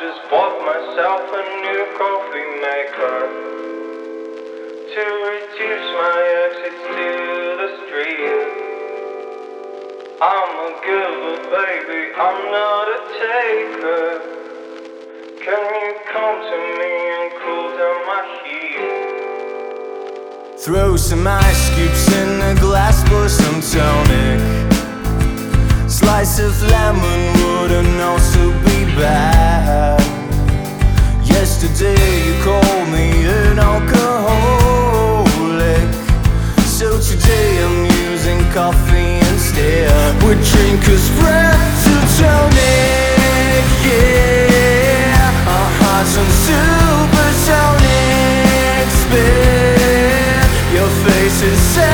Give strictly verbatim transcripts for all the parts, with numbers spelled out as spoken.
just bought myself a new coffee maker to reduce my exits to the street. I'm a giver, baby, I'm not a taker. Can you come to me and cool down my heat? Throw some ice cubes in a glass for some tonic. Slice of lemon wouldn't also be bad. Yesterday you called me an alcoholic, so today I'm using coffee instead. We drink a espresso tonic, yeah. Our hearts on supersonic spin. Your face is so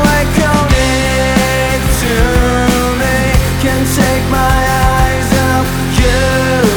iconic to me. Can't take my eyes off you.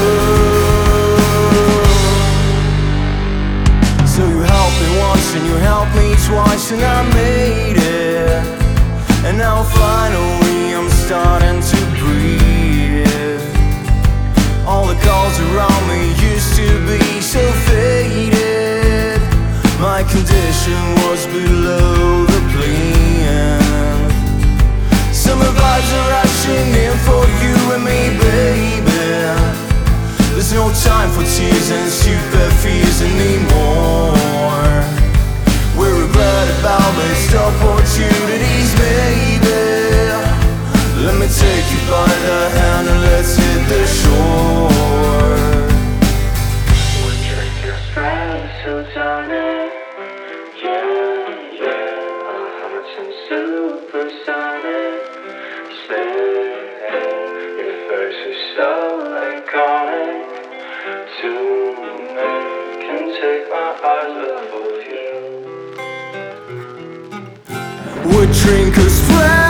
So you helped me once and you helped me twice, and I made it. And now finally I'm starting to breathe. All the calls around me used to be so faded. My condition was below the plinth. Summer vibes are rushing in for you and me, baby. There's no time for tears and stupid fears anymore. We're regret about missed opportunities, baby. Let me take you by the hand and let's hit the shore. We drink espresso tonic, yeah, yeah. Our hearts in supersonic spin. Your face is so iconic to me. Can't take my eyes off of you. We drink espresso